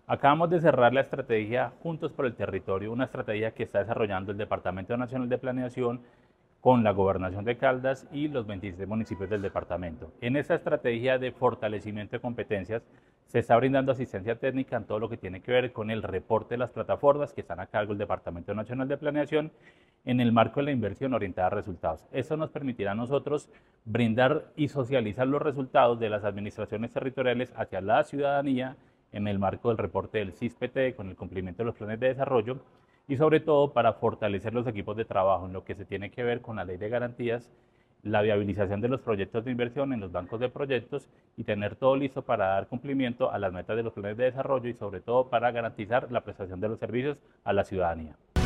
Acabamos de cerrar la estrategia Juntos por el Territorio, una estrategia que está desarrollando el Departamento Nacional de Planeación con la Gobernación de Caldas y los 26 municipios del departamento. En esta estrategia de fortalecimiento de competencias se está brindando asistencia técnica en todo lo que tiene que ver con el reporte de las plataformas que están a cargo del Departamento Nacional de Planeación en el marco de la inversión orientada a resultados. Eso nos permitirá a nosotros brindar y socializar los resultados de las administraciones territoriales hacia la ciudadanía en el marco del reporte del CISPT con el cumplimiento de los planes de desarrollo y sobre todo para fortalecer los equipos de trabajo en lo que se tiene que ver con la ley de garantías, la viabilización de los proyectos de inversión en los bancos de proyectos y tener todo listo para dar cumplimiento a las metas de los planes de desarrollo y sobre todo para garantizar la prestación de los servicios a la ciudadanía.